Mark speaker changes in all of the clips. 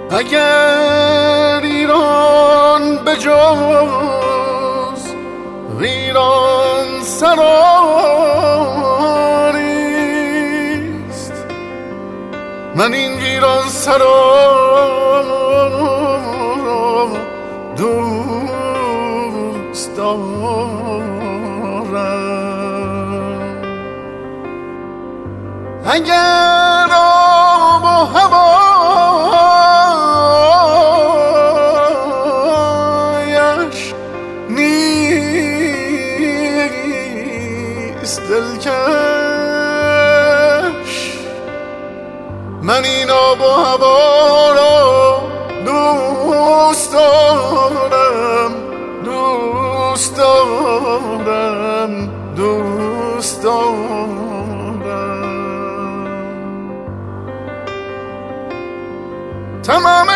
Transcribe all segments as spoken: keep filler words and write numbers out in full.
Speaker 1: اگر ایران به جز ویران سراریست، من این ویران سرا دوست دارم. اگر آب و هوایش نیست دلکش، من این آب و هوا را دوست دارم، دوست دارم، دوست دارم. تمام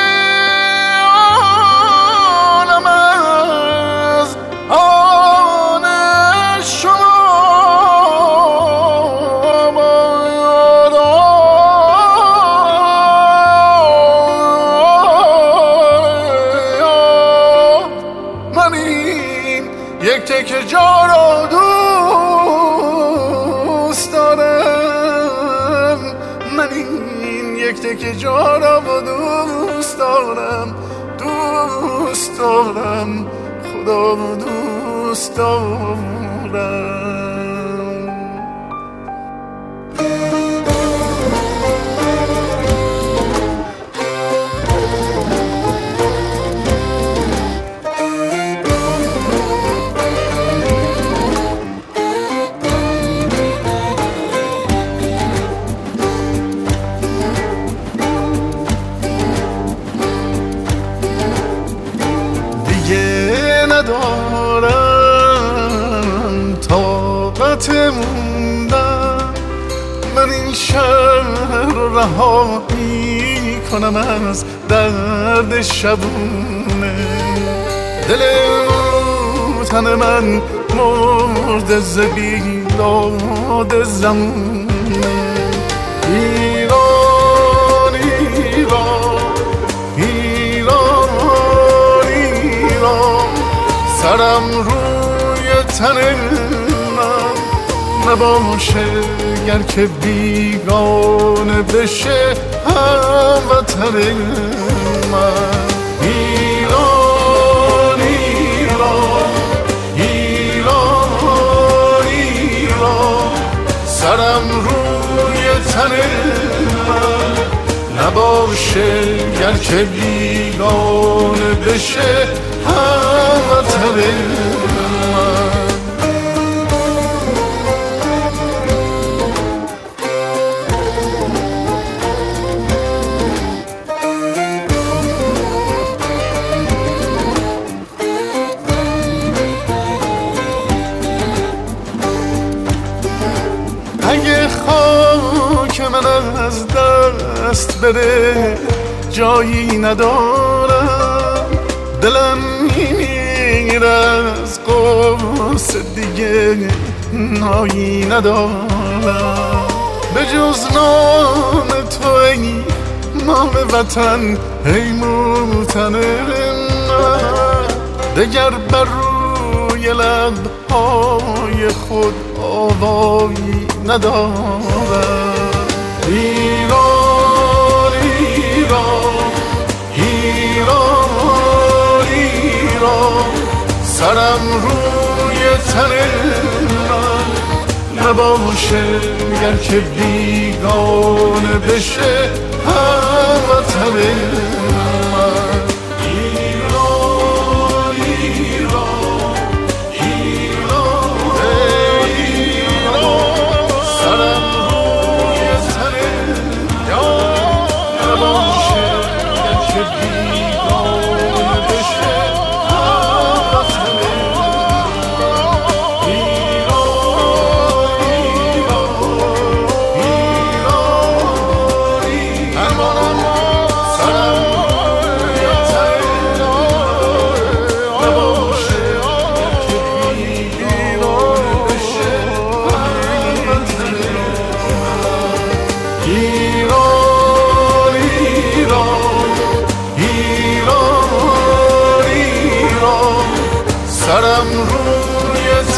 Speaker 1: عالم از آن شما باد، من این یک تکه جا را دوست دارم، من این یک تکه جا را دوست دارم، دوست دارم، خدا دوست دارم. ندارم طاقت موندن، من این شهر رو رها می کنم از درد شبونه. دل تن من مرد ز بیداد زمونه. ایران ایران ایران ایران، سرم روی تن من نباشه گر که بیگانه بشه هموطن من. ایران ایران ایران ایران، سرم روی تن من نباشه گر که بیگانه بشه هموطن من. اگه خاک من از دست بره جایی ندارم، دلم میمیره از قصه دیگه نایی ندارم. به جز نام تو ای نام وطن، ای موطن من، دگر بر روی لبهای خود آوایی ندارم. ایران ایران ایران ایران، سرم روی تن من نباشه گر که بیگانه بشه هموطن من. ایران ایران ایران ایران، سرم روی تن نباشه گر که بیگانه بشه هموطن من.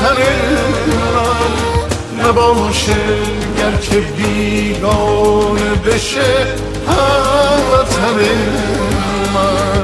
Speaker 1: وطن من نباشه، گر که بیگانه بشه هم وطن من.